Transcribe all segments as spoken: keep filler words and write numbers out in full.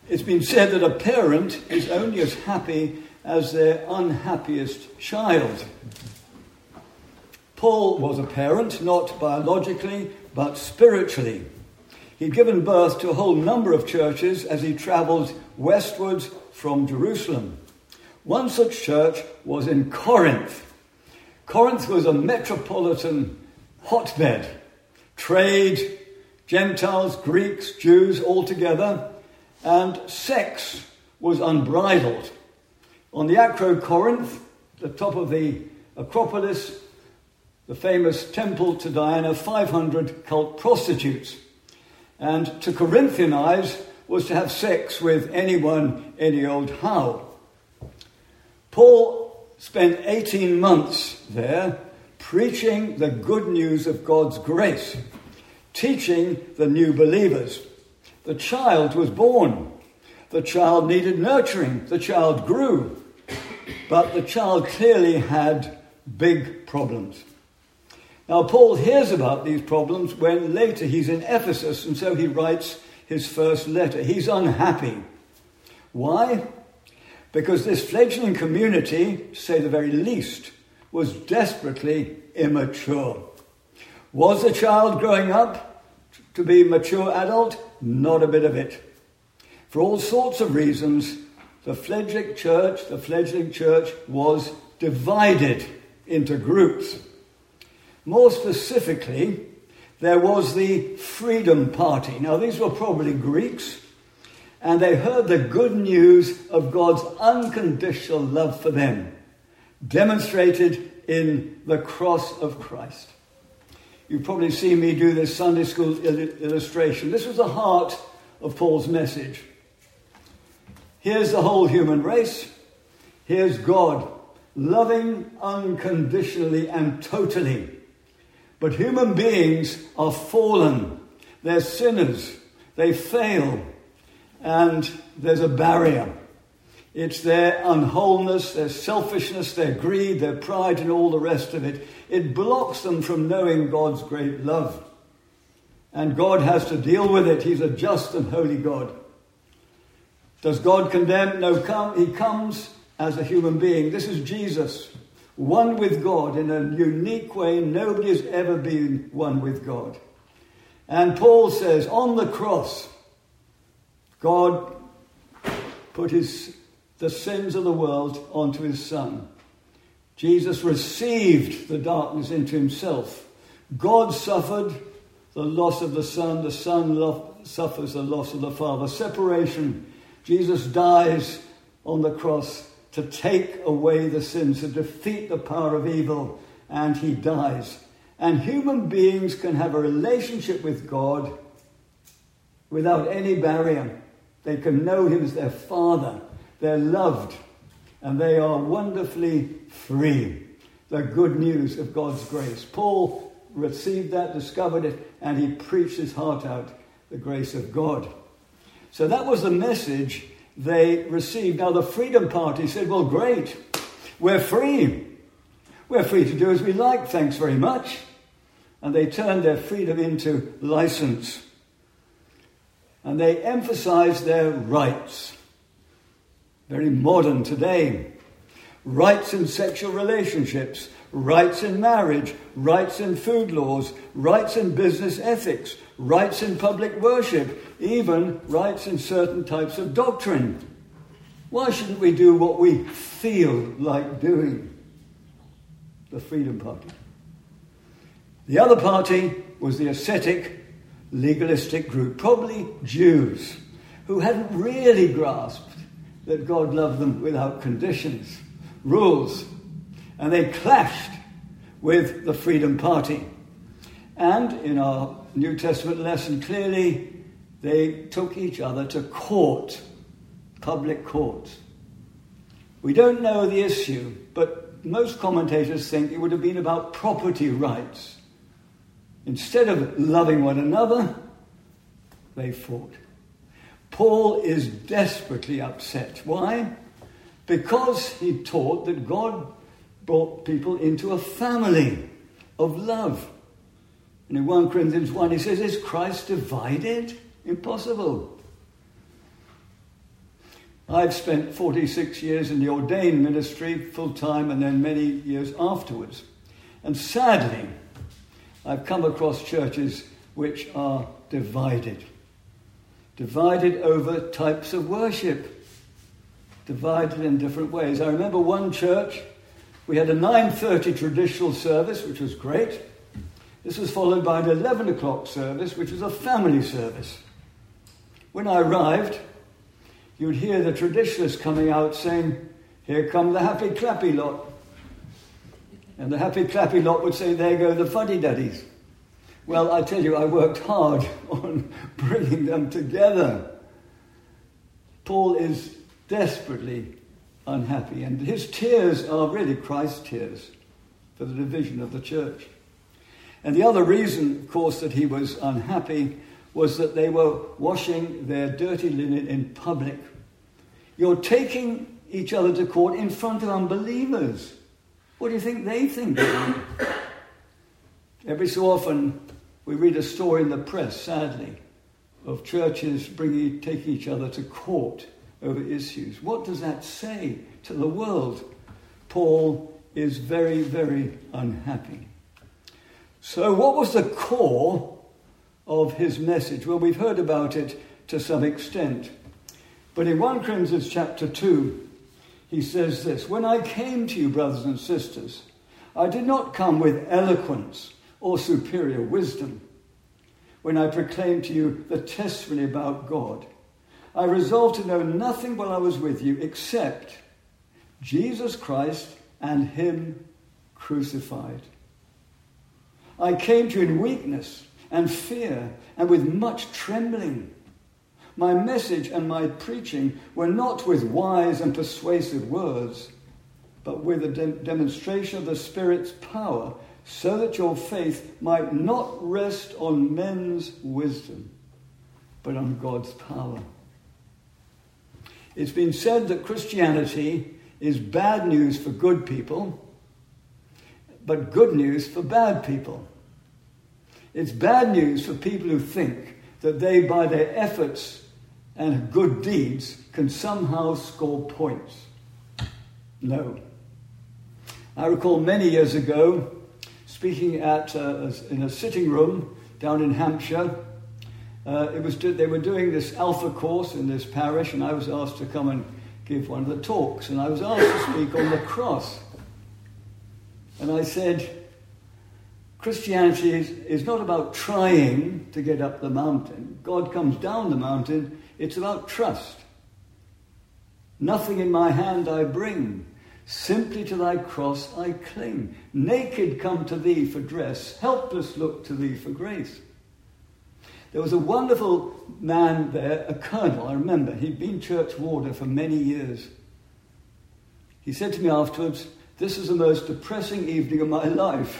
It's been said that a parent is only as happy as their unhappiest child. Paul was a parent, not biologically, but spiritually. He'd given birth to a whole number of churches as he travelled westwards from Jerusalem. One such church was in Corinth. Corinth was a metropolitan hotbed. Trade, Gentiles, Greeks, Jews all together, and sex was unbridled. On the Acro Corinth, the top of the Acropolis, the famous temple to Diana, five hundred cult prostitutes. And to Corinthianize was to have sex with anyone, any old how. Paul spent eighteen months there preaching the good news of God's grace, teaching the new believers. The child was born. The child needed nurturing. The child grew. But the child clearly had big problems. Now, Paul hears about these problems when later he's in Ephesus, and so he writes his first letter. He's unhappy. Why? Because this fledgling community, to say the very least, was desperately immature. Was the child growing up to be a mature adult? Not a bit of it. For all sorts of reasons, the fledgling church, the fledgling church was divided into groups. More specifically, there was the Freedom Party. Now, these were probably Greeks, and they heard the good news of God's unconditional love for them, demonstrated in the cross of Christ. You've probably seen me do this Sunday school il- illustration. This was the heart of Paul's message. Here's the whole human race. Here's God, loving unconditionally and totally. But human beings are fallen. They're sinners. They fail. And there's a barrier. It's their unwholeness, their selfishness, their greed, their pride, and all the rest of it. It blocks them from knowing God's great love. And God has to deal with it. He's a just and holy God. Does God condemn? No, come. He comes as a human being. This is Jesus, one with God in a unique way. Nobody has ever been one with God. And Paul says, on the cross, God put his the sins of the world onto his Son. Jesus received the darkness into himself. God suffered the loss of the Son. The Son lo- suffers the loss of the Father. Separation. Jesus dies on the cross to take away the sins, to defeat the power of evil, and he dies. And human beings can have a relationship with God without any barrier. They can know him as their Father. They're loved, and they are wonderfully free. The good news of God's grace. Paul received that, discovered it, and he preached his heart out, the grace of God. So that was the message they received. Now the Freedom Party said, well, great, we're free. We're free to do as we like, thanks very much. And they turned their freedom into license. And they emphasized their rights. Very modern today. Rights in sexual relationships, rights in marriage, rights in food laws, rights in business ethics, rights in public worship, even rights in certain types of doctrine. Why shouldn't we do what we feel like doing? The Freedom Party. The other party was the ascetic, legalistic group, probably Jews, who hadn't really grasped that God loved them without conditions, rules, and they clashed with the Freedom Party. And in our New Testament lesson, clearly they took each other to court, public court. We don't know the issue, but most commentators think it would have been about property rights. Instead of loving one another, they fought. Paul is desperately upset. Why? Because he taught that God brought people into a family of love. And in First Corinthians one, he says, is Christ divided? Impossible. I've spent forty-six years in the ordained ministry, full-time, and then many years afterwards. And sadly, I've come across churches which are divided. Divided over types of worship. Divided in different ways. I remember one church, we had a nine thirty traditional service, which was great. This was followed by an eleven o'clock service, which was a family service. When I arrived, you would hear the traditionalists coming out saying, "Here come the happy clappy lot." And the happy clappy lot would say, "There go the fuddy-duddies." Well, I tell you, I worked hard on bringing them together. Paul is desperately unhappy, and his tears are really Christ's tears for the division of the church. And the other reason, of course, that he was unhappy was that they were washing their dirty linen in public. You're taking each other to court in front of unbelievers. What do you think they think? Every so often we read a story in the press, sadly, of churches bringing, taking each other to court over issues. What does that say to the world? Paul is very, very unhappy. So what was the core of his message? Well, we've heard about it to some extent. But in First Corinthians chapter two, he says this: "When I came to you, brothers and sisters, I did not come with eloquence or superior wisdom. When I proclaimed to you the testimony about God, I resolved to know nothing while I was with you except Jesus Christ and him crucified. I came to you in weakness and fear, and with much trembling. My message and my preaching were not with wise and persuasive words, but with a de- demonstration of the Spirit's power, so that your faith might not rest on men's wisdom, but on God's power." It's been said that Christianity is bad news for good people, but good news for bad people. It's bad news for people who think that they, by their efforts and good deeds, can somehow score points. No. I recall many years ago speaking at uh, in a sitting room down in Hampshire. Uh, it was they were doing this Alpha course in this parish, and I was asked to come and give one of the talks, and I was asked to speak on the cross. And I said, Christianity is, is not about trying to get up the mountain. God comes down the mountain. It's about trust. "Nothing in my hand I bring. Simply to thy cross I cling. Naked come to thee for dress. Helpless look to thee for grace." There was a wonderful man there, a colonel, I remember. He'd been church warden for many years. He said to me afterwards, "This is the most depressing evening of my life."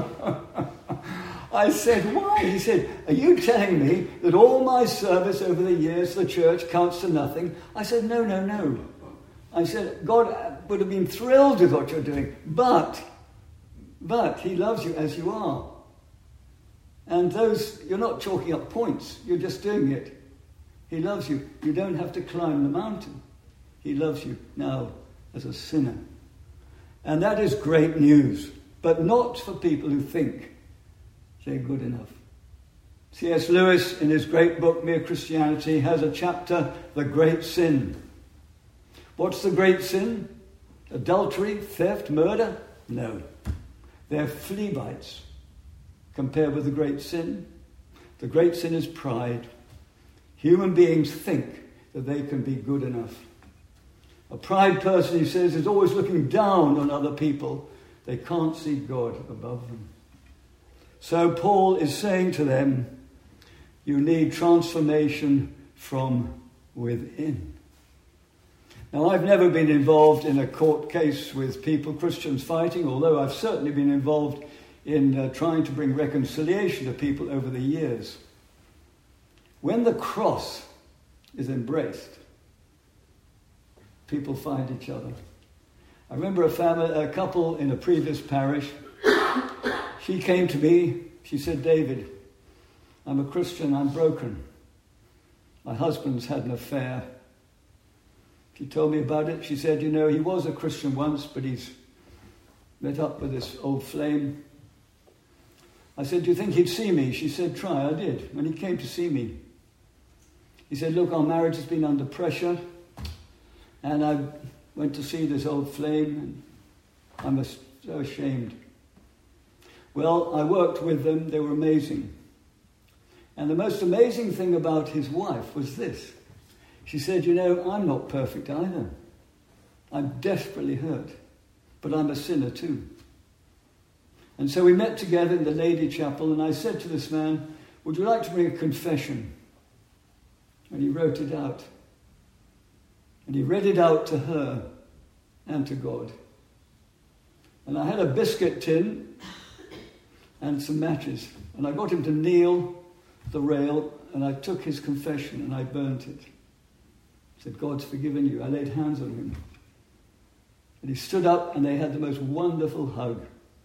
I said, "Why?" He said, "Are you telling me that all my service over the years to the church counts to nothing?" I said, "No, no, no." I said, "God would have been thrilled with what you're doing, but, but he loves you as you are. And those, you're not chalking up points, you're just doing it. He loves you. You don't have to climb the mountain. He loves you now as a sinner." And that is great news, but not for people who think they're good enough. C S Lewis, in his great book, Mere Christianity, has a chapter, The Great Sin. What's the great sin? Adultery, theft, murder? No. They're flea bites compared with the great sin. The great sin is pride. Human beings think that they can be good enough. A pride person, he says, is always looking down on other people. They can't see God above them. So Paul is saying to them, you need transformation from within. Now, I've never been involved in a court case with people, Christians fighting, although I've certainly been involved in uh, trying to bring reconciliation to people over the years. When the cross is embraced, people find each other. I remember a family, a couple in a previous parish. She came to me. She said, "David, I'm a Christian. I'm broken. My husband's had an affair. She told me about it. She said, you know, he was a Christian once, but he's met up with this old flame. I said, do you think he'd see me? She said, try. I did. When he came to see me, he said, look, our marriage has been under pressure, and I went to see this old flame, and I'm so ashamed. Well, I worked with them. They were amazing. And the most amazing thing about his wife was this. She said, you know, I'm not perfect either. I'm desperately hurt, but I'm a sinner too. And so we met together in the Lady Chapel, and I said to this man, would you like to bring a confession? And he wrote it out. And he read it out to her and to God. And I had a biscuit tin and some matches. And I got him to kneel at the rail, and I took his confession and I burnt it. I said, God's forgiven you. I laid hands on him. And he stood up, and they had the most wonderful hug.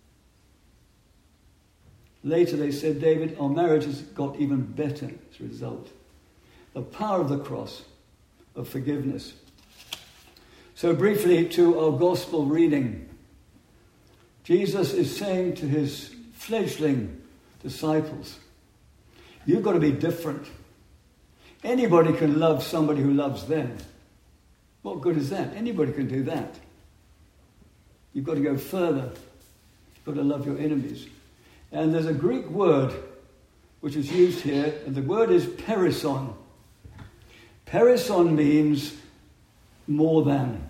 Later they said, David, our marriage has got even better as a result. The power of the cross, of forgiveness. So briefly to our gospel reading. Jesus is saying to his fledgling disciples, you've got to be different. Anybody can love somebody who loves them. What good is that? Anybody can do that. You've got to go further. You've got to love your enemies. And there's a Greek word which is used here, and the word is perison. Perison means more than.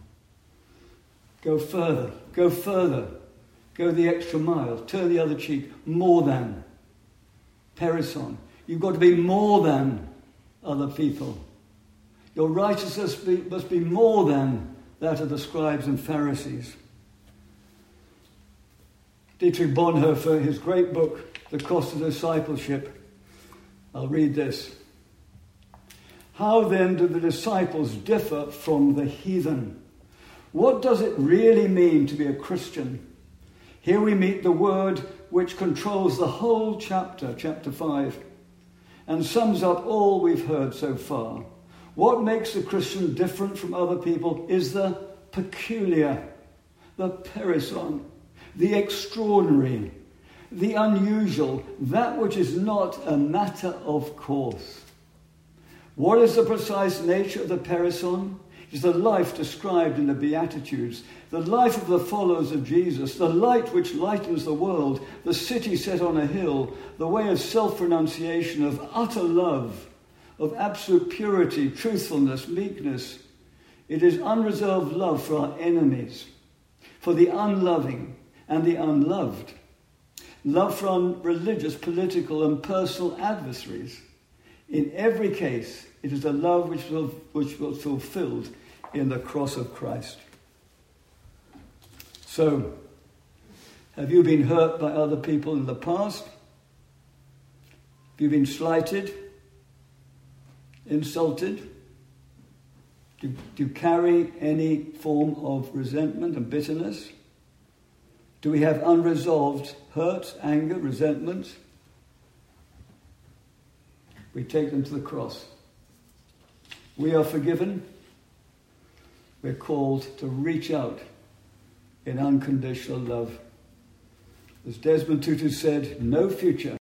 Go further, go further, go the extra mile, turn the other cheek, more than. Perison. You've got to be more than other people. Your righteousness be, must be more than that of the scribes and Pharisees. Dietrich Bonhoeffer, his great book, The Cost of Discipleship. I'll read this. How then do the disciples differ from the heathen? What does it really mean to be a Christian? Here we meet the word which controls the whole chapter, chapter five, and sums up all we've heard so far. What makes the Christian different from other people is the peculiar, the perison, the extraordinary, the unusual, that which is not a matter of course. What is the precise nature of the perison? It is the life described in the Beatitudes, the life of the followers of Jesus, the light which lightens the world, the city set on a hill, the way of self-renunciation, of utter love, of absolute purity, truthfulness, meekness. It is unreserved love for our enemies, for the unloving and the unloved, love for our religious, political and personal adversaries. In every case, it is a love which was, which was fulfilled in the cross of Christ. So, have you been hurt by other people in the past? Have you been slighted? Insulted? Do, do you carry any form of resentment and bitterness? Do we have unresolved hurt, anger, resentment? We take them to the cross. We are forgiven. We're called to reach out in unconditional love. As Desmond Tutu said, no future